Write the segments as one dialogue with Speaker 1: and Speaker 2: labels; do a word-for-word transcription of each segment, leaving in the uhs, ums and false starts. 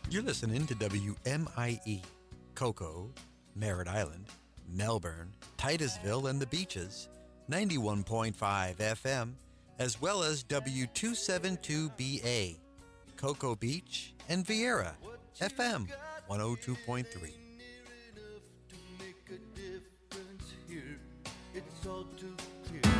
Speaker 1: You're listening to W M I E, Cocoa, Merritt Island, Melbourne, Titusville, and the Beaches, ninety-one point five F M, as well as W two seventy-two B A, Cocoa Beach, and Vieira, F M one oh two point three.
Speaker 2: It's all too clear.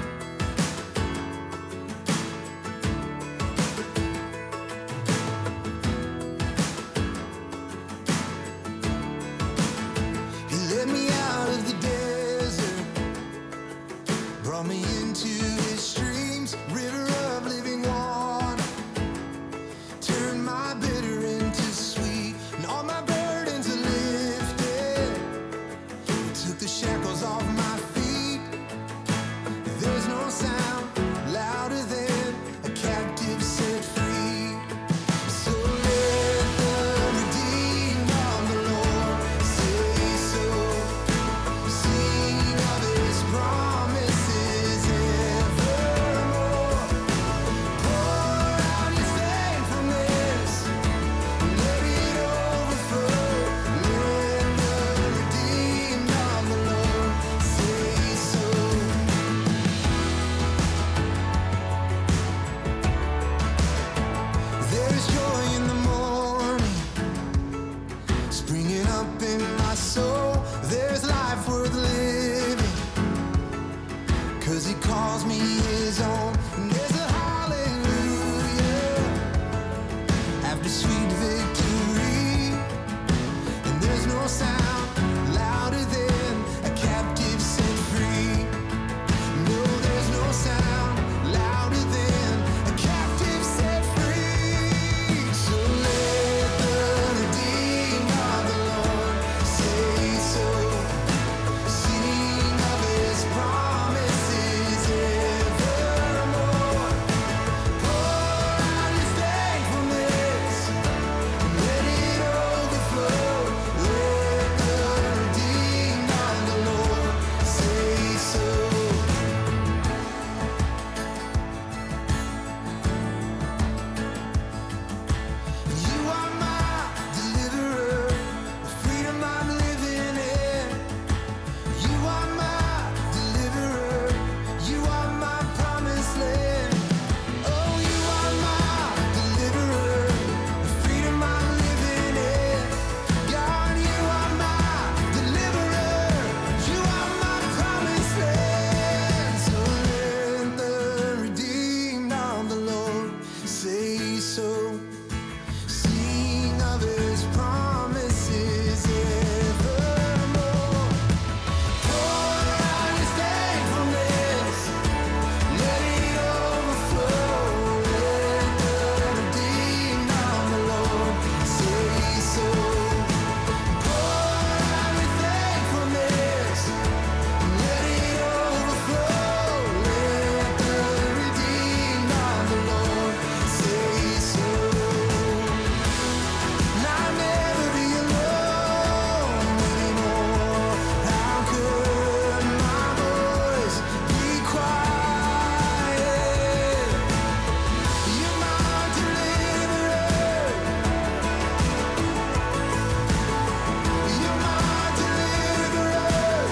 Speaker 2: He led me out of the desert, brought me into his streams, river of living water, turned my bitter into sweet, and all my burdens are lifted. He took the shackles off my feet. There's no sound louder than a captive set free. So let the redeemed of the Lord say so. Sing of his promises evermore. Pour out his thankfulness, let it overflow. Let the redeemed of the Lord say so. There's joy in the morning, springing up in my soul. There's life worth living, cause he calls me his own. And there's a hallelujah after sweet victory. And there's no sound louder than a captive set free. No, there's no sound louder than a captive set free. So let the redeemed of the Lord say so. Sing of his promises evermore. Pour out his thankfulness, let it overflow. Let the redeemed of the Lord say so. You are my deliverer, the freedom I'm living in. You are my deliverer, you are my promised land. Oh, you are my deliverer, the freedom I'm living in. God, you are my deliverer, you are my promised land. So let the redeemed of the Lord say so. Sing of his promises evermore. Pour out his thankfulness, let it overflow. Let the redeemed of the Lord say so. Pour out his thankfulness, let it overflow. Let the redeemed of the Lord say so. And I'll never be alone anymore. How could my voice be quiet? You're my deliverer. You're my deliverer.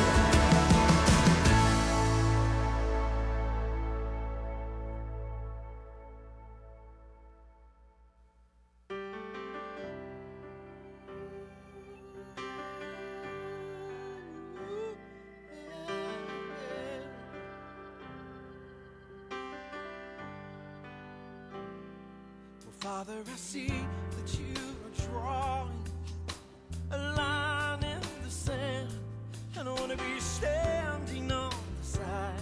Speaker 2: Well, Father, I see that you are drawing a line in the sand. I don't want to be standing on the side,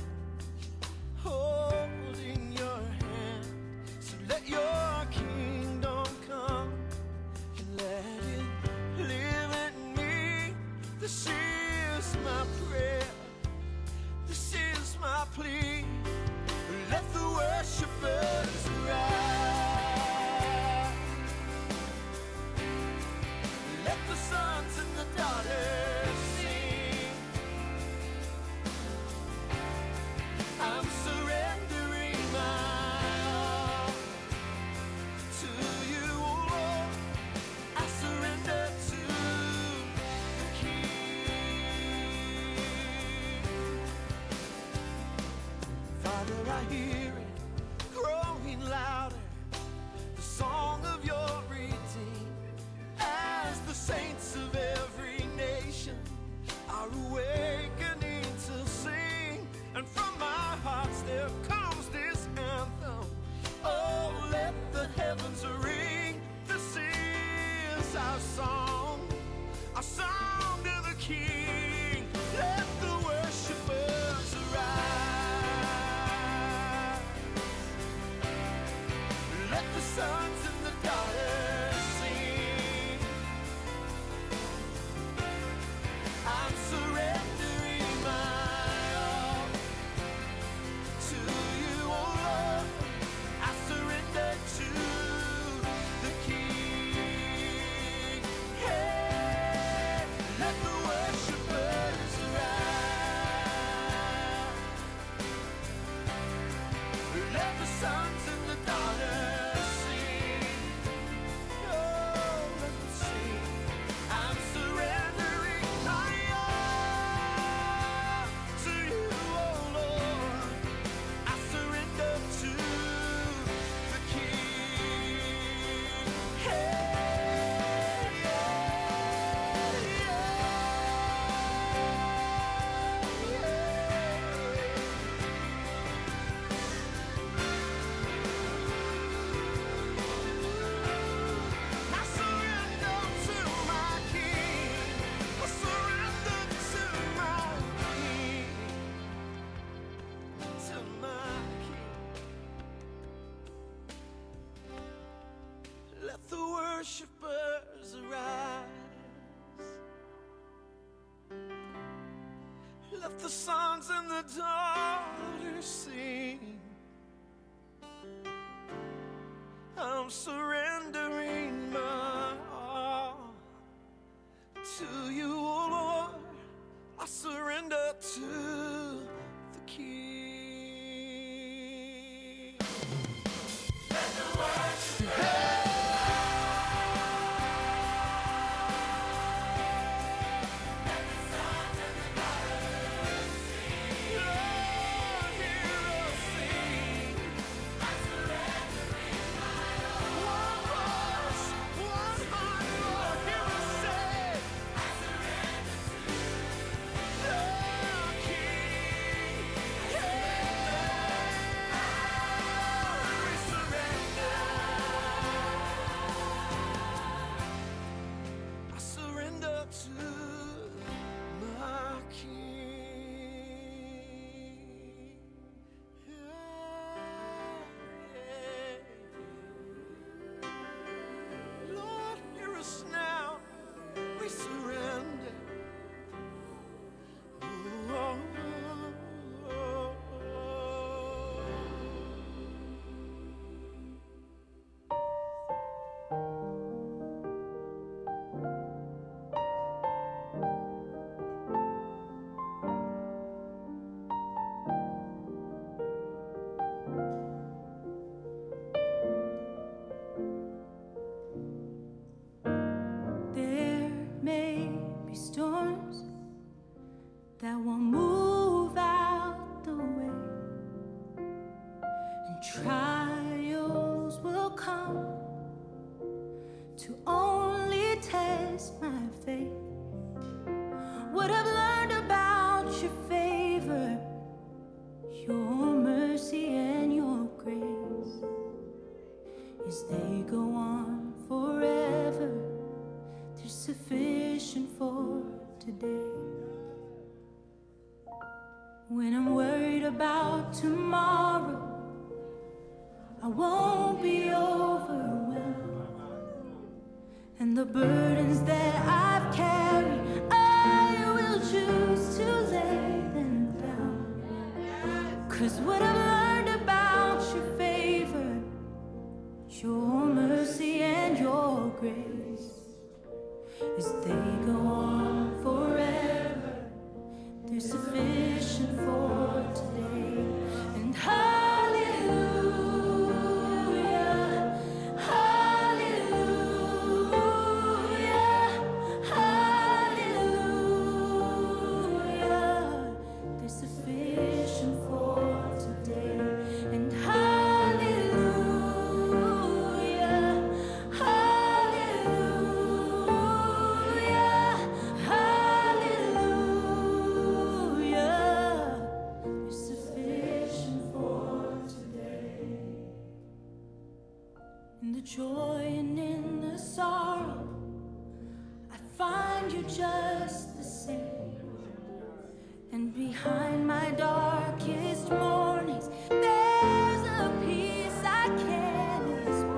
Speaker 2: holding your hand. So let your kingdom come and let it live in me. This is my prayer, this is my plea. Let the worshipers rise. Let the sons and the daughters sing. let the sons and the daughters sing. I'm surrendering my all to you, oh Lord. I surrender to the King. Hey, let the worshipers arise. Let the sons and the daughters sing. Oh, let them sing. I'm surrendering my all to you, oh Lord. I surrender to the King. Hey, yeah, I surrender to my King. I surrender to my King. To my King. Let the worshipers arise. Let the sons and the daughters sing. I'm surrendering my all to you, oh Lord. I surrender to the King. Lord, hear us sing. One voice, one heart, Lord, hear us say, the King. Yeah, we surrender. I surrender to my King. Yeah. Lord, hear us now. We surrender. Oh, oh, oh,
Speaker 3: There may be storms that will move out the way, and trials will come to only test my faith. What I've learned about your favor, your mercy and your grace, is they go on forever. They're sufficient for today. When I'm worried about tomorrow, I won't be overwhelmed. And the burdens that I've carried, I will choose to lay them down. 'Cause what I've learned about your favor, your mercy and your grace, is they go on forever. They're sufficient for today. And hallelujah, hallelujah, hallelujah. They're sufficient for today. And hallelujah, hallelujah, hallelujah. They're sufficient for today. In the joy and in the sorrow, I find you just the same. And behind my darkest mornings, there's a peace I can't explain.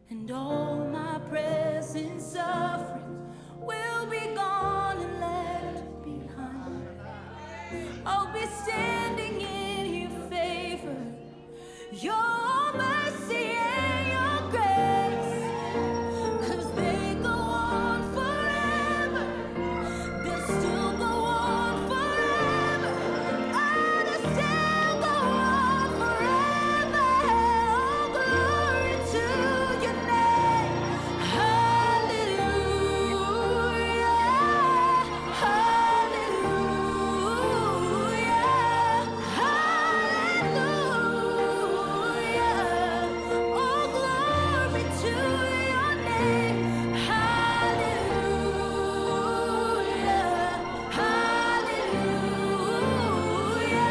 Speaker 3: and all my present sufferings will be gone and left behind. I'll be standing in your favor, your mercy and your grace, 'cause they go on forever, they'll still go on forever, and they'll still go on forever. Oh, glory to your name. Hallelujah, hallelujah, hallelujah. Oh, glory to your name. Hallelujah, hallelujah,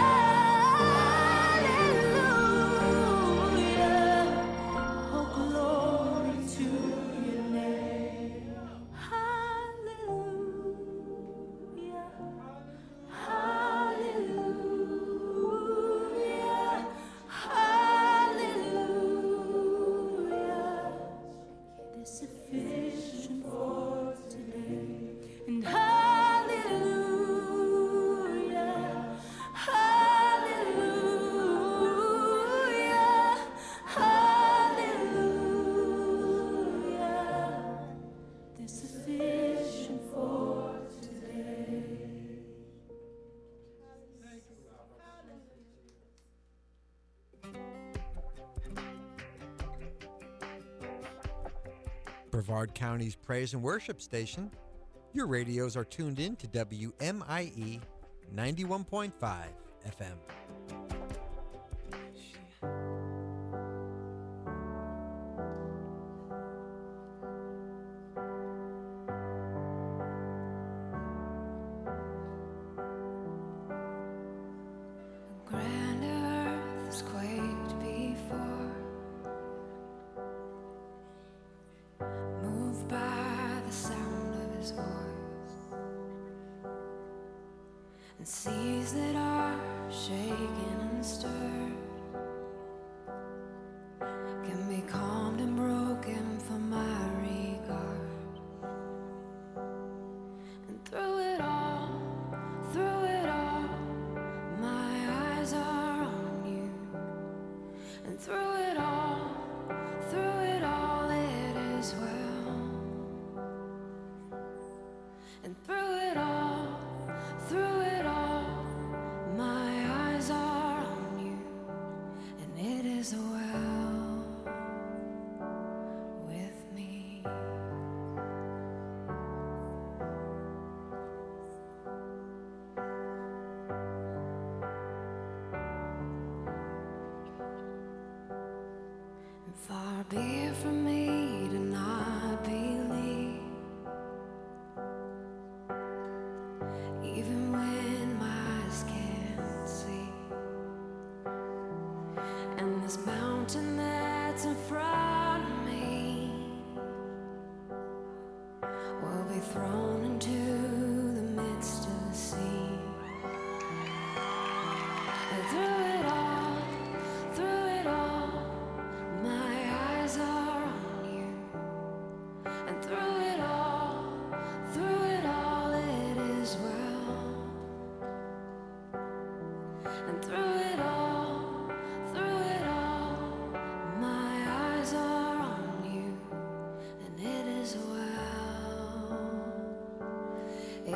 Speaker 3: hallelujah. Oh, glory to your name. Hallelujah, hallelujah, hallelujah. It is sufficient for today. And hallelujah, hallelujah, hallelujah. It is sufficient for today.
Speaker 1: Brevard County's praise and worship station. Your radios are tuned in to W M I E ninety-one point five F M.
Speaker 3: Grand earth has quaked before, moved by the sound of his voice, and seas that are shaken and stirred can be calmed and broken for my regard. And through it all, through it all, my eyes are on you. And through it all, through it all, it is well. And through it all, through it all, my eyes are on you. And it is well with me. And far be it from me to not believe, even when my eyes can't see. And this mountain that's in front of me will be thrown into the midst of the sea. And through it all, through it all, my eyes are on you. And through it all, through it all, it is well. And through it all, through it all, my eyes are on you. And it is well.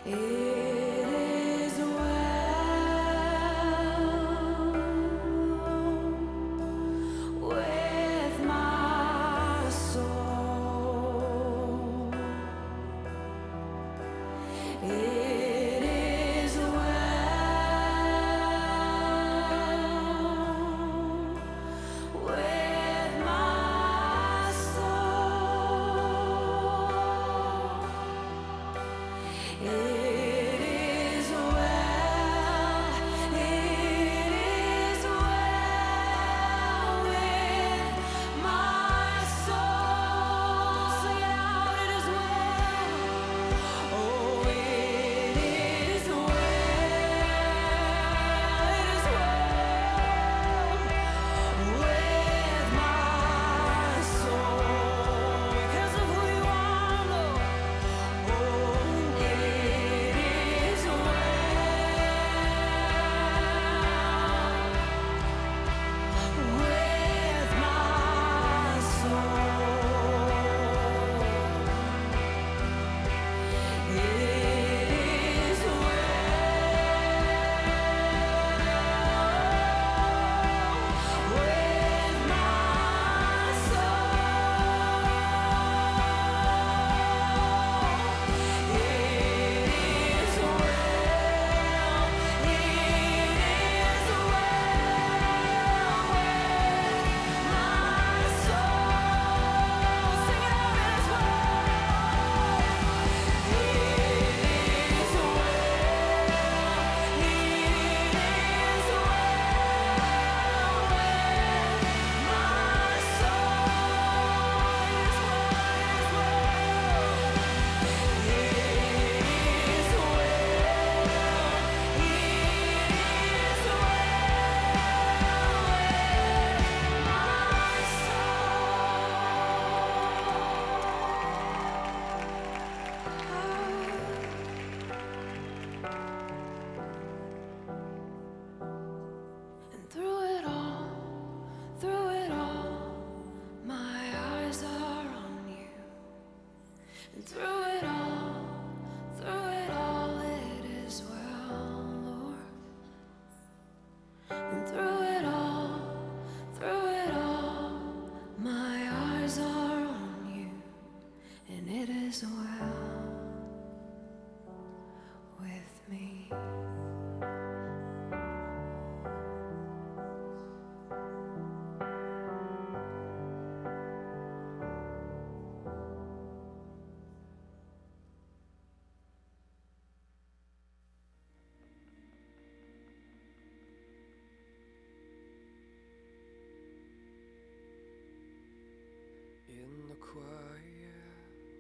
Speaker 2: In the quiet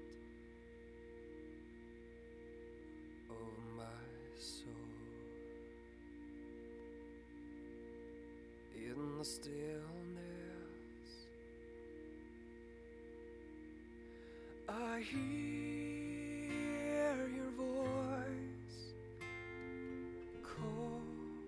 Speaker 2: of my soul, in the stillness, I hear your voice call.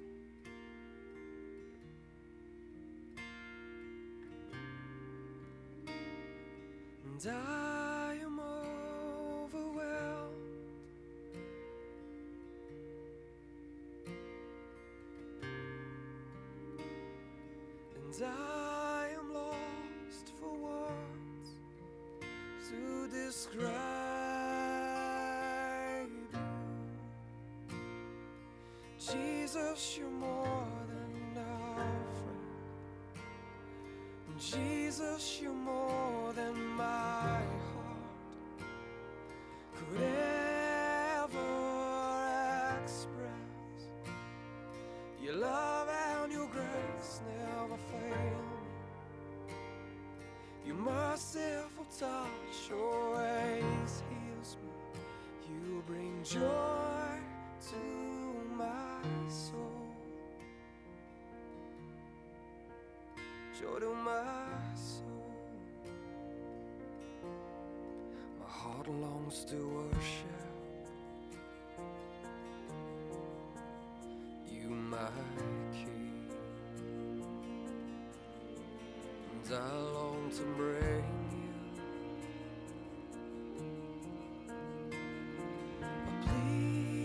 Speaker 2: And I am overwhelmed, and I am lost for words to describe you. Jesus, you're more than a friend. Jesus, you're more than my heart could ever express. Your love and your grace never fail me. Your merciful touch always heals me. You bring joy to my soul, joy to my soul. My heart longs to worship you, my King, and I long to bring you a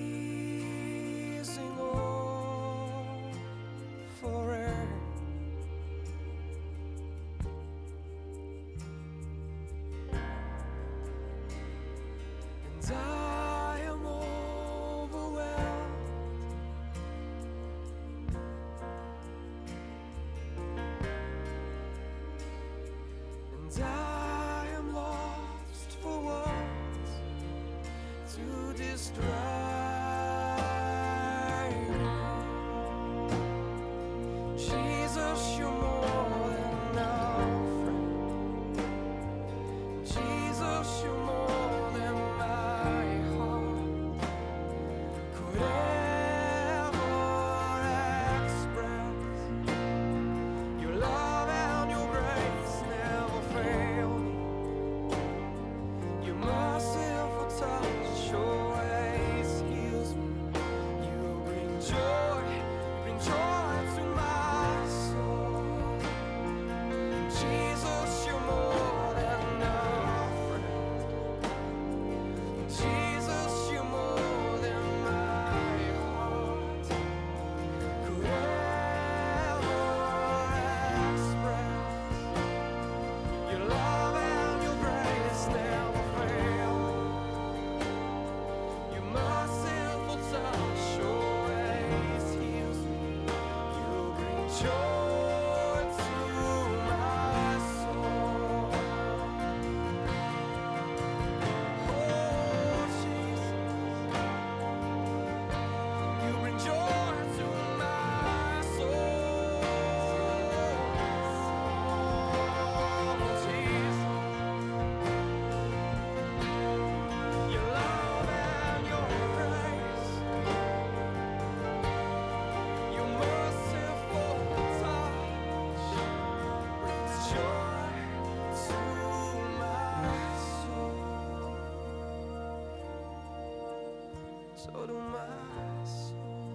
Speaker 2: so do my soul.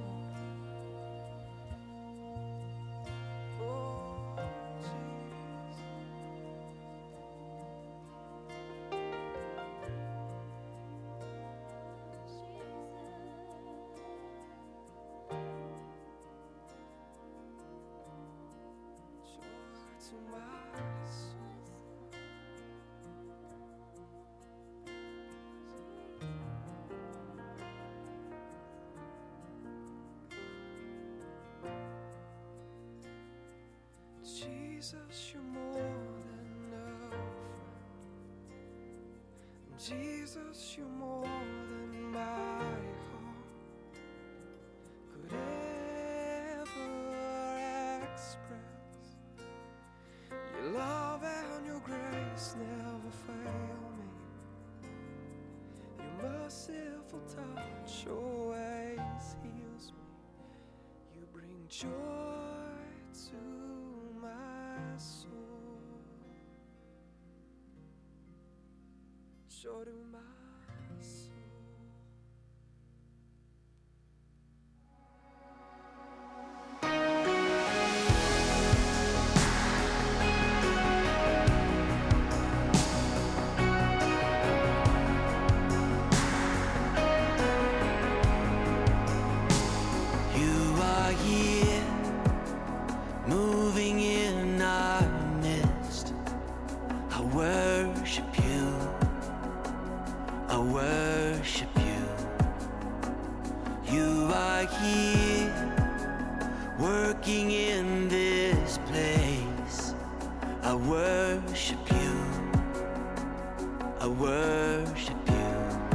Speaker 2: Oh, Jesus. Joy to my soul. Jesus, you're more than a friend. Jesus, you're more than my heart could ever express. Your love and your grace never fail me. Your merciful touch always heals me. You bring joy to my soul. So do my soul. You are here, moving in our midst. I worship you, I worship you. You are here, working in this place. I worship you, I worship you.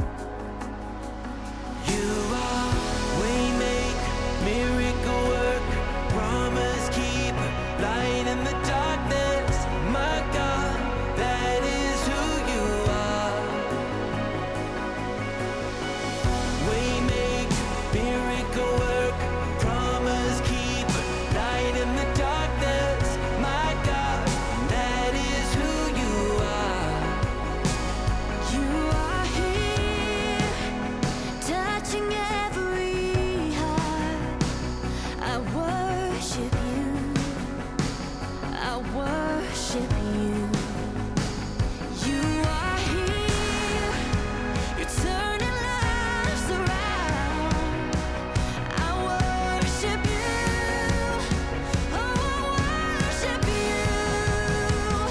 Speaker 2: You are waymaker, miracle worker, promise keeper, light in the darkness. My God, that is who you are. Waymaker, miracle worker, promise keeper, light in the darkness. My God, that is who you are.
Speaker 3: You are here, touching every heart. I worship you, I worship you. You are here, you're turning lives around. I worship you, oh, I worship you.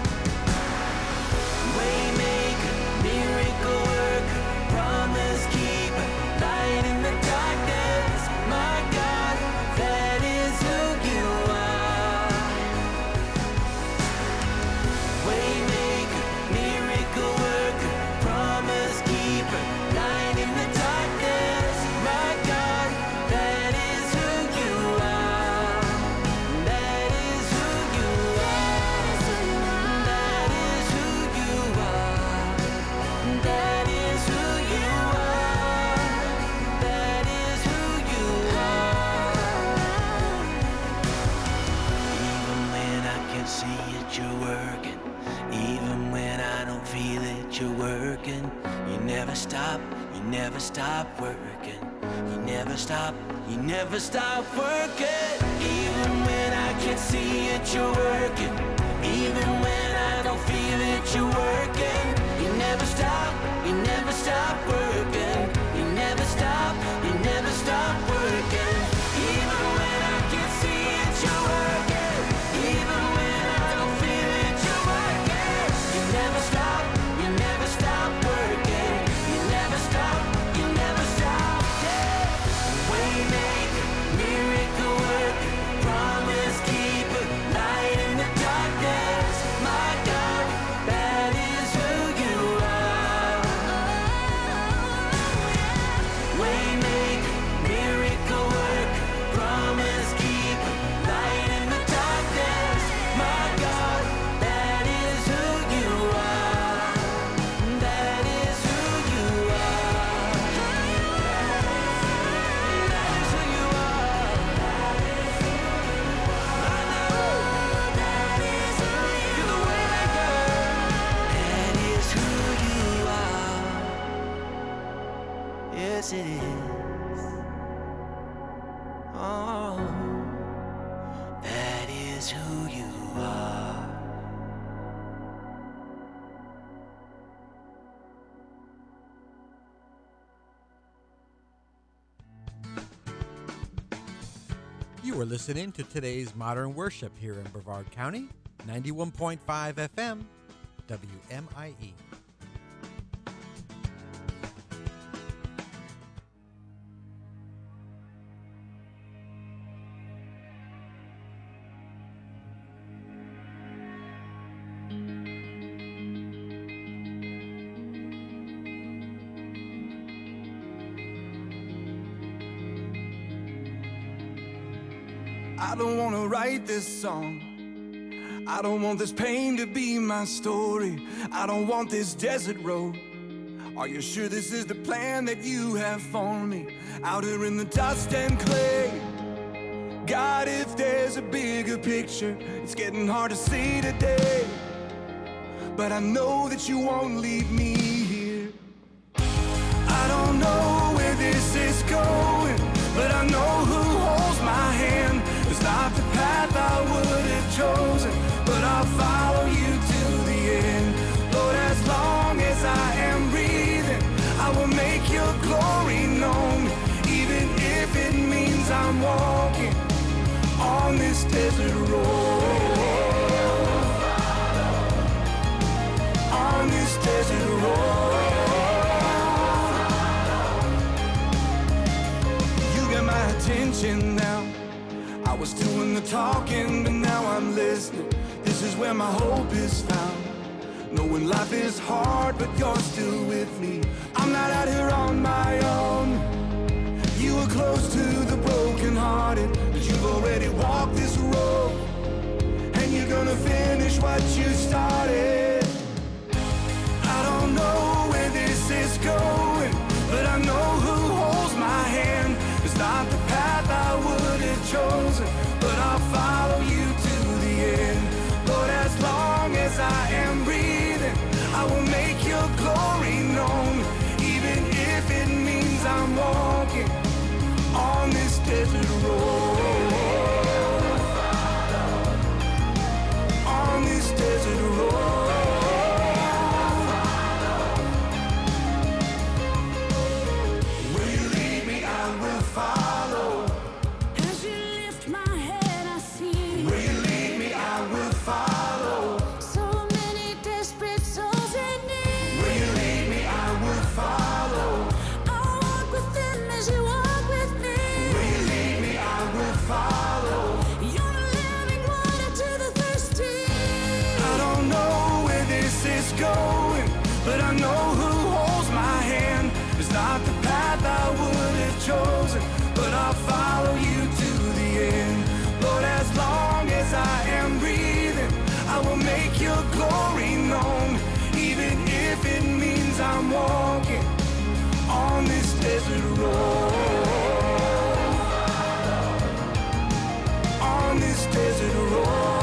Speaker 2: Waymaker, miracle worker, promise keeper, light in the darkness. My God, that is who you are. Waymaker, miracle worker, promise keeper, light in the darkness. My God, that is who you are. That is who you are. That is who you are. That is who you are. That is who you are. Even when I can see it, you're working. Even when I don't feel it, you're working. You never stop, you never stop working. You never stop, you never stop working. Even when I can't see it, you're working. Even when I don't feel it, you're working. You never stop, you never stop working. You never stop, you never stop working. Even when I can't see it, you're working. Even when I don't feel it, you're working. You never stop, you never stop working. You never stop, you never stop. Yeah. Waymaker, miracle worker, promise keeper, light in the darkness. My God, that is who you yes it is. Oh, that is who you are.
Speaker 1: You are listening to today's Modern Worship here in Brevard County, ninety-one point five F M, W M I E.
Speaker 4: I don't want to write this song. I don't want this pain to be my story. I don't want this desert road. Are you sure this is the plan that you have for me? Out here in the dust and clay. God, if there's a bigger picture, it's getting hard to see today. But I know that you won't leave me here. I don't know where this is going, but I know who holds my hand. It's not the path I would have chosen, but I'll follow you to the end. Lord, as long as I am breathing, I will make your glory known, even if it means I'm walking on this desert road. On this desert road. You got my attention now. I was doing the talking, but now I'm listening. This is where my hope is found. Knowing life is hard, but you're still with me. I'm not out here on my own. You were close to the brokenhearted, but you've already walked this road, and you're gonna finish what you started. I don't know where this is going, but I know who holds my hand. It's not the path I would have chosen, but I'll follow you to the end. Lord, as long as I am breathing, I will make your glory known, even if it means I'm walking on this desert road. On this desert road. Going, but I know who holds my hand. It's not the path I would have chosen, but I'll follow you to the end. Lord, as long as I am breathing, I will make your glory known, even if it means I'm walking on this desert road. On this desert road.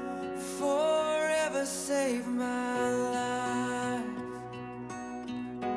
Speaker 5: Save my life.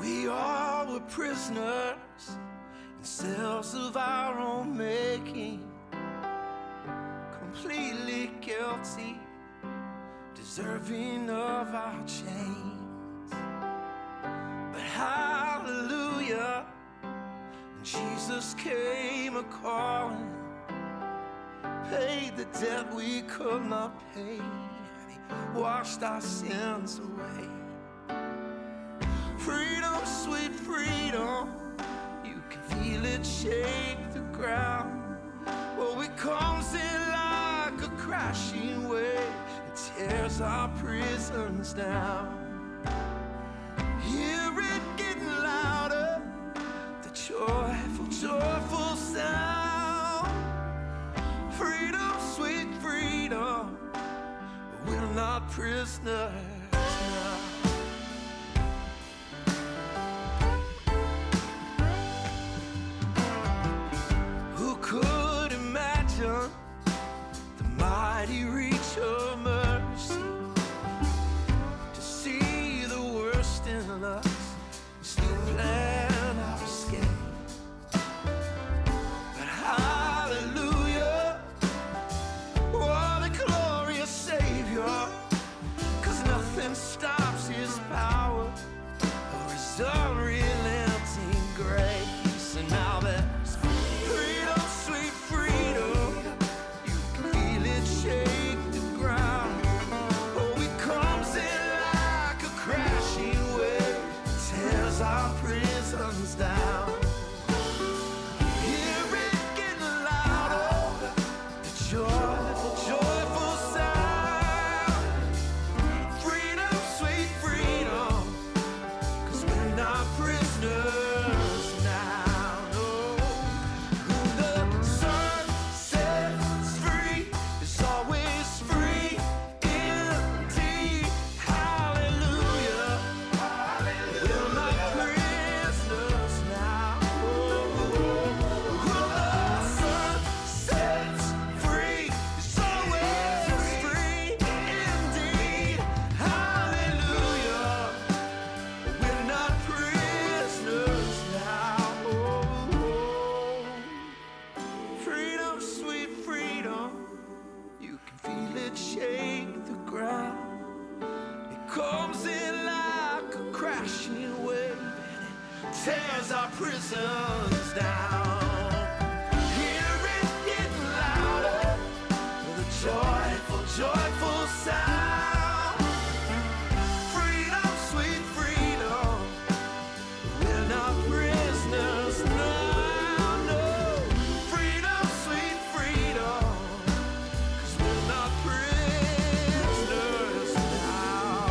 Speaker 4: We all were prisoners in cells of our own making, completely guilty, deserving of our chains. But hallelujah, Jesus came a-calling, paid the debt we could not pay, and he washed our sins away. Freedom, sweet freedom, you can feel it shake the ground. Oh, it comes in like a crashing wave, it tears our prisons down. Hear it getting louder, the joyful, joyful sound. Freedom, sweet freedom, we're not prisoners now. Who could imagine the mighty reach of mercy, to see the worst in us, still plan our escape? But hallelujah, what a glorious Savior, 'cause nothing stops his power or his unrelenting grace. And now there's freedom, sweet freedom, you can feel it shake the ground. Oh, it comes in like a crashing wave, tears our prisons down. Hear it getting louder, the joyful, joyful sound. Freedom, sweet freedom, 'cause we're not prisoners now. No. Who the sun sets free is always free indeed. Hallelujah. We're not prisoners now. Who the sun sets free is always free indeed. Hallelujah. We're not prisoners now. Freedom, sweet freedom, you can feel it shake the ground. It comes in like a crashing wave, and it tears our prisons down. Hear it getting louder, the joyful, joyful sound. Freedom, sweet freedom, we're not prisoners now, no. Freedom, sweet freedom, 'cause we're not prisoners now.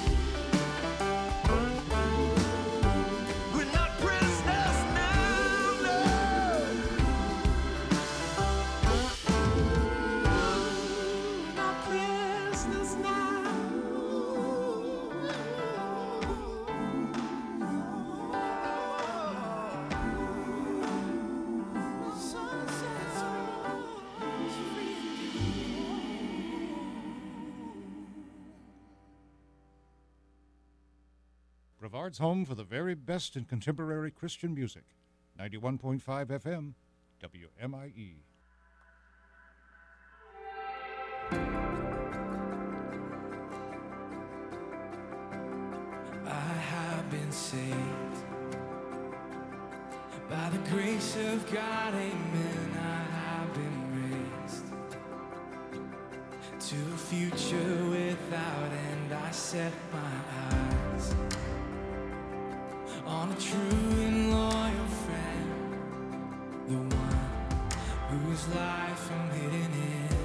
Speaker 4: We're not prisoners now, no. Not prisoners
Speaker 5: Brevard's home for the very best in contemporary Christian music. ninety-one point five F M, W M I E.
Speaker 4: I have been saved by the grace of God, amen. I have been raised to a future without end. I set my eyes on a true and loyal friend, the one whose life I'm hidden in.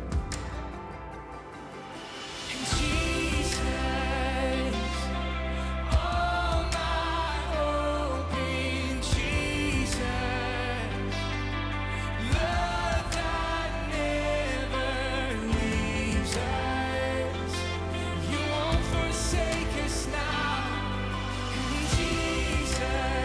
Speaker 4: And Jesus, all my hope in Jesus, love that never leaves us. You won't forsake us now. And Jesus,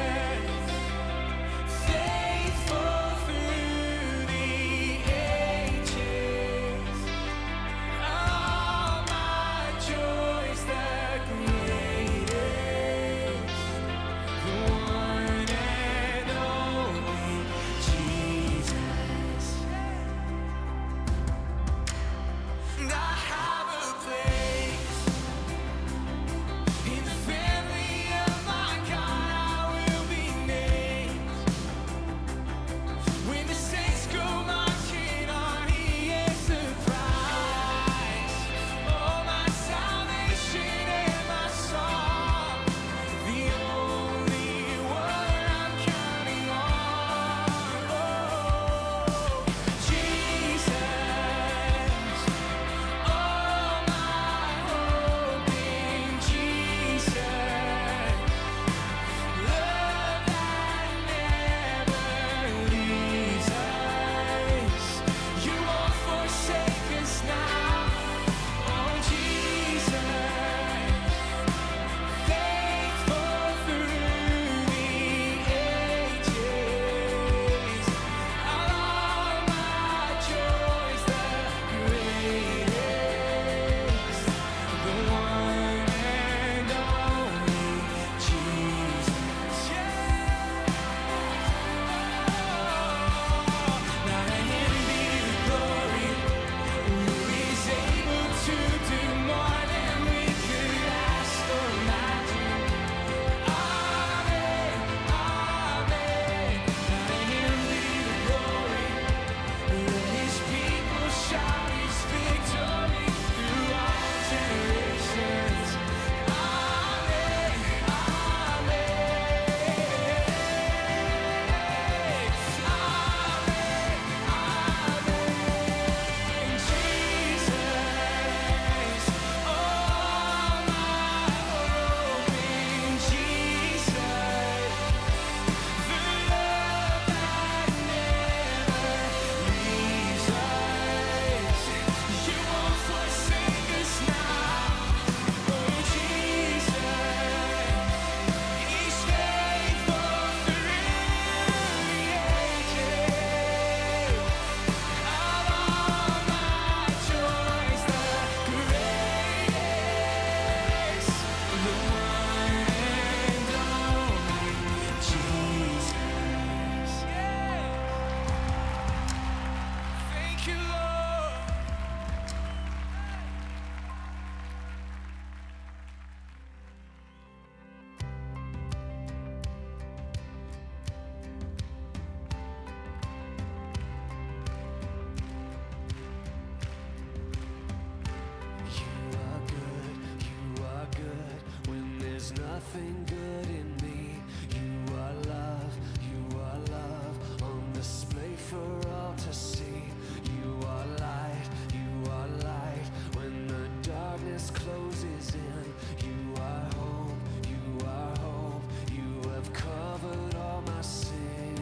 Speaker 2: there's nothing good in me. You are love, you are love, on display for all to see. You are light, you are light, when the darkness closes in. You are hope, you are hope, you have covered all my sin.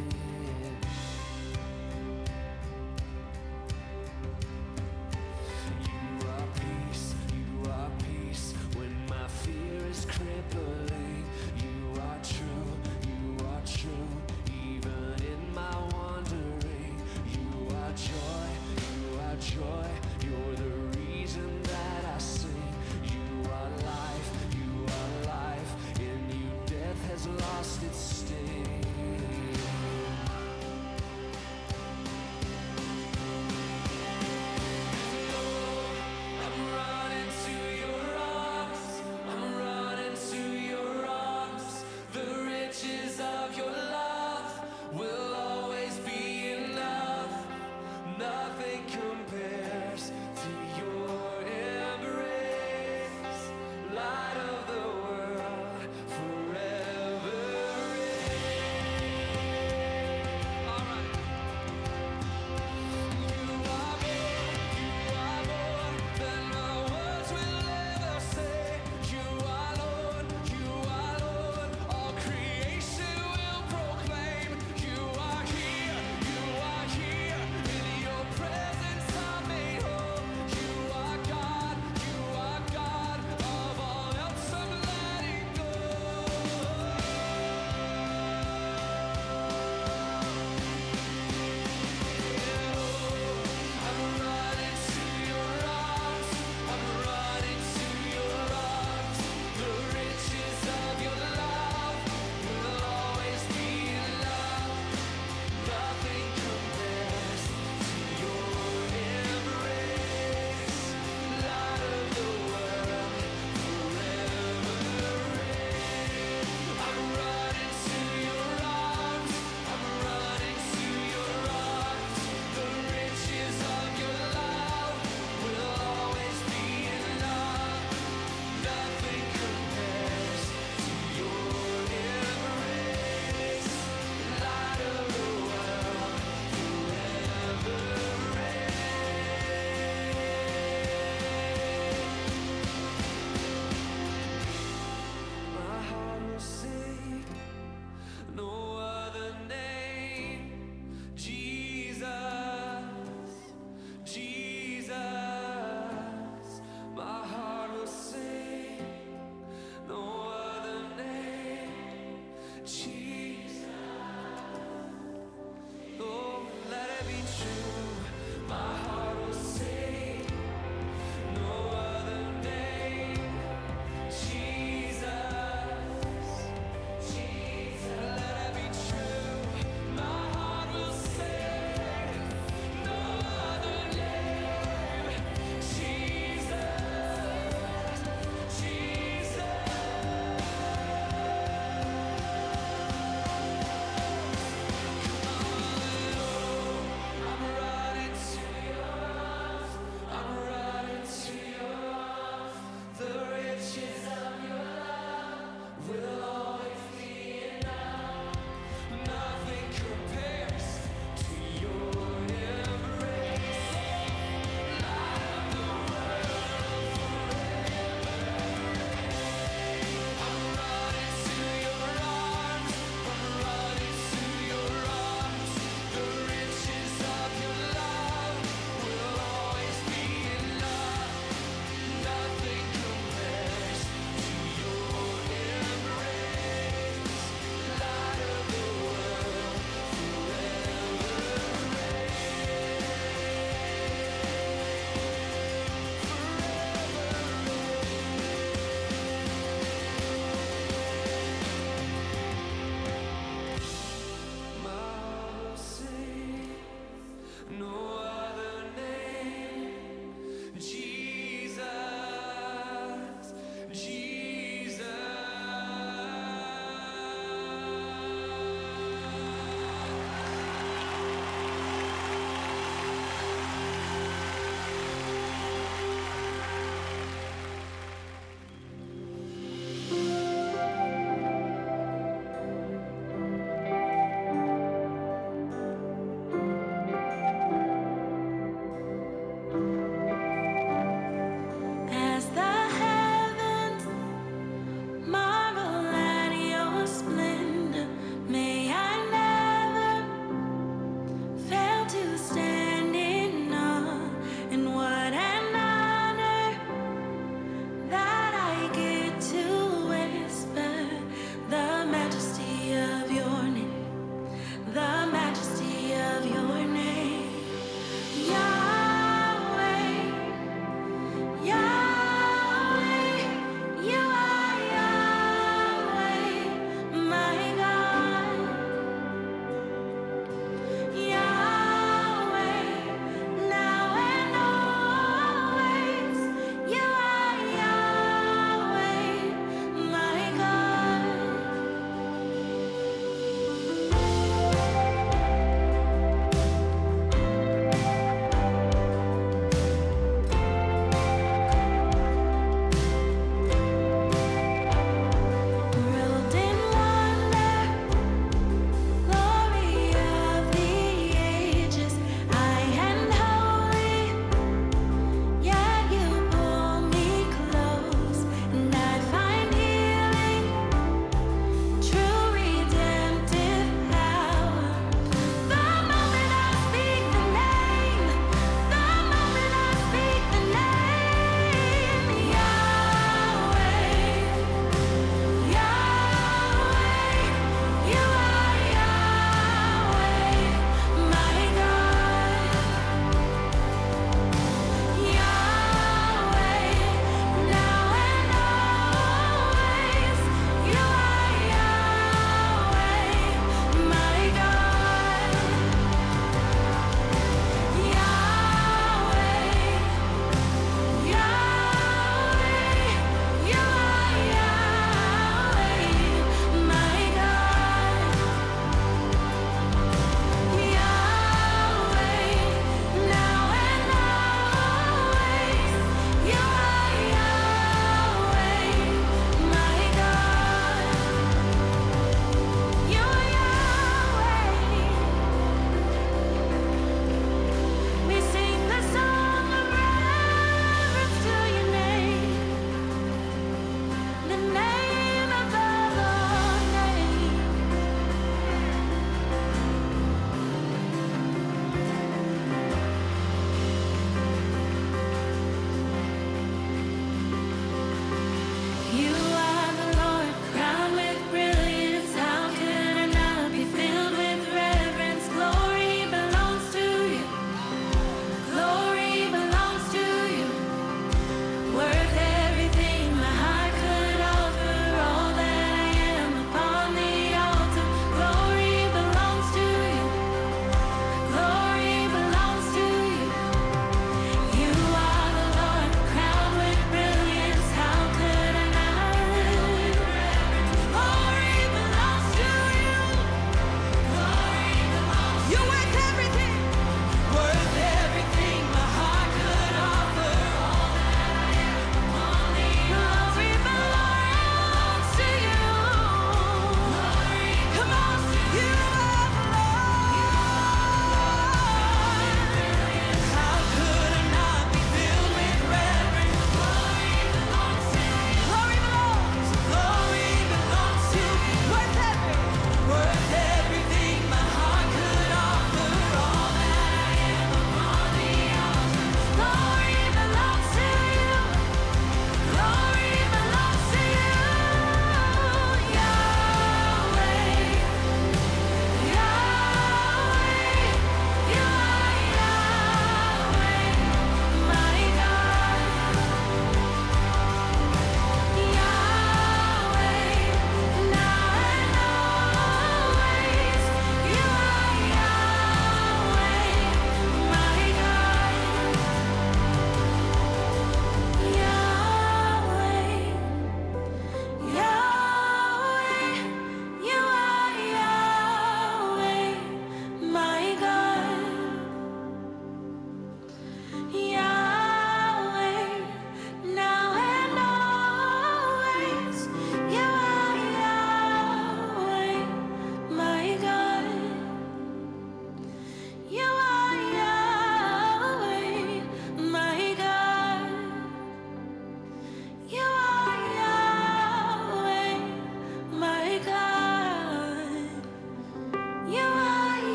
Speaker 2: You are peace, you are peace, when my fear is crippling. You are true, you are true, even in my wandering.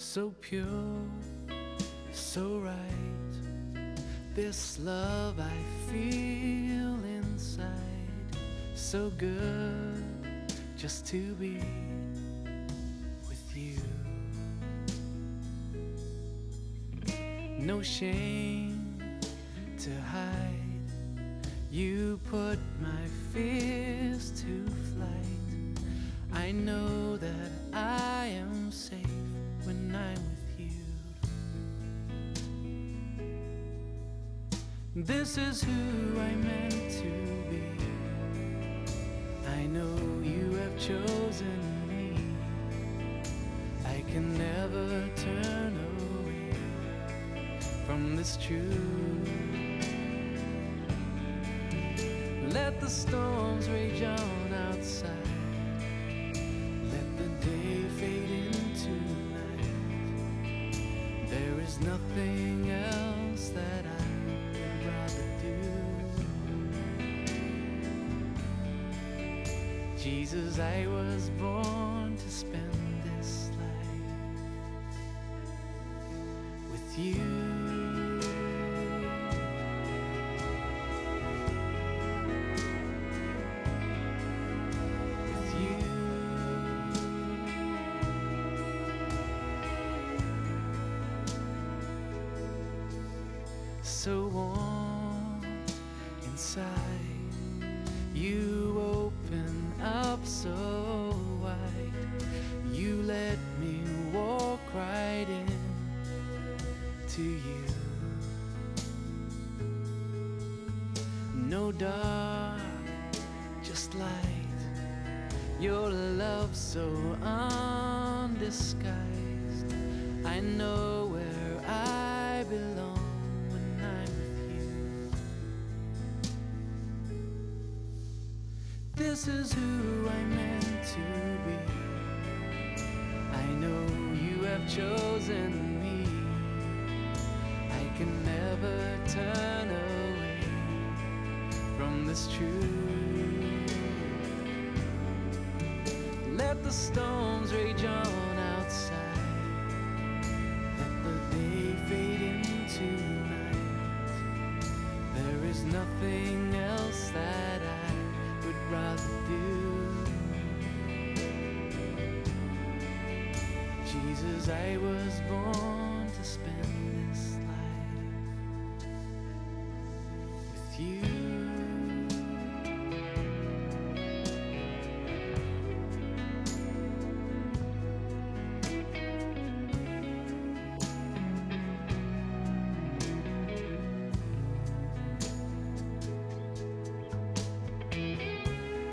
Speaker 2: so pure, so right. This love I feel inside, so good just to be with you. No shame to hide, you put my fears to flight. I know that I am safe when I'm with you. This is who I meant to be. I know you have chosen me. I can never turn away from this truth. Let the storms rage on outside. Let the day fade into night. There is nothing else that I would rather do. Jesus, I was born to spend this life with you. So warm inside, you open up so wide. You let me walk right in to you. No dark, just light. Your love so undisguised. I know where I belong. This is who I meant to be. I know you have chosen me. I can never turn away from this truth. Let the storms rage on outside. Let the day fade into night. There is nothing else that I would rather do. Jesus, I was born